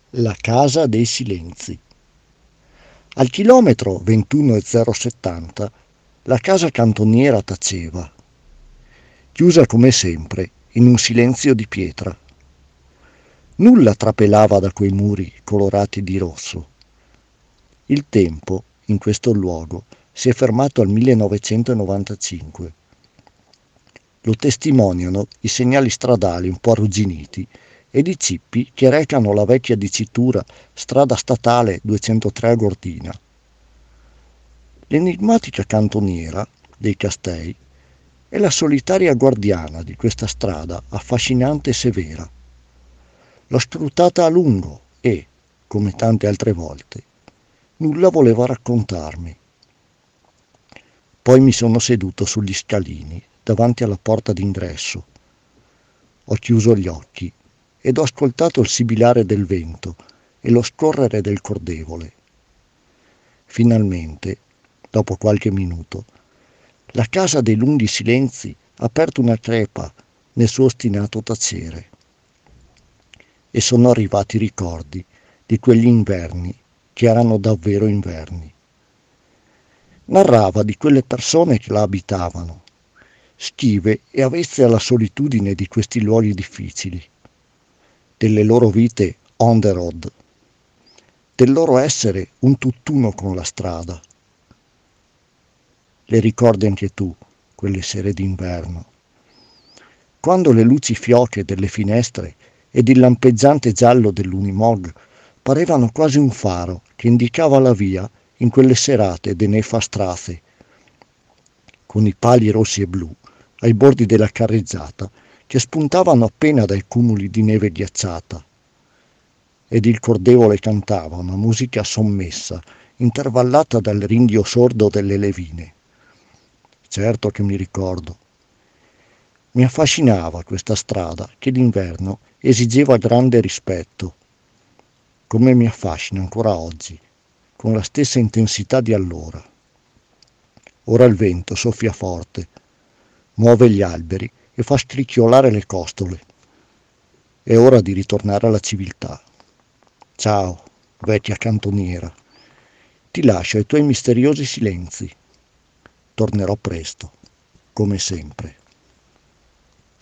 La casa dei silenzi. Al chilometro 21,070 la casa cantoniera taceva, chiusa come sempre in un silenzio di pietra. Nulla trapelava da quei muri colorati di rosso. Il tempo, in questo luogo, si è fermato al 1995. Lo testimoniano i segnali stradali un po' arrugginiti ed i cippi che recano la vecchia dicitura strada statale 203 a Gordina. L'enigmatica cantoniera dei Castei è la solitaria guardiana di questa strada affascinante e severa. L'ho scrutata a lungo e, come tante altre volte, nulla voleva raccontarmi. Poi mi sono seduto sugli scalini davanti alla porta d'ingresso. Ho chiuso gli occhi ed ho ascoltato il sibilare del vento e lo scorrere del cordevole. Finalmente, dopo qualche minuto, la casa dei lunghi silenzi ha aperto una crepa nel suo ostinato tacere. E sono arrivati i ricordi di quegli inverni che erano davvero inverni. Narrava di quelle persone che la abitavano, schive e avvezze alla solitudine di questi luoghi difficili, delle loro vite on the road, del loro essere un tutt'uno con la strada. Le ricordi anche tu, quelle sere d'inverno, quando le luci fioche delle finestre ed il lampeggiante giallo dell'Unimog parevano quasi un faro che indicava la via in quelle serate de nefastraze, con i pali rossi e blu ai bordi della carreggiata che spuntavano appena dai cumuli di neve ghiacciata. Ed il cordevole cantava una musica sommessa, intervallata dal ringhio sordo delle levine. Certo che mi ricordo. Mi affascinava questa strada che d'inverno esigeva grande rispetto, come mi affascina ancora oggi, con la stessa intensità di allora. Ora il vento soffia forte, muove gli alberi e fa scricchiolare le costole. È ora di ritornare alla civiltà. Ciao, vecchia cantoniera. Ti lascio ai tuoi misteriosi silenzi. Tornerò presto, come sempre.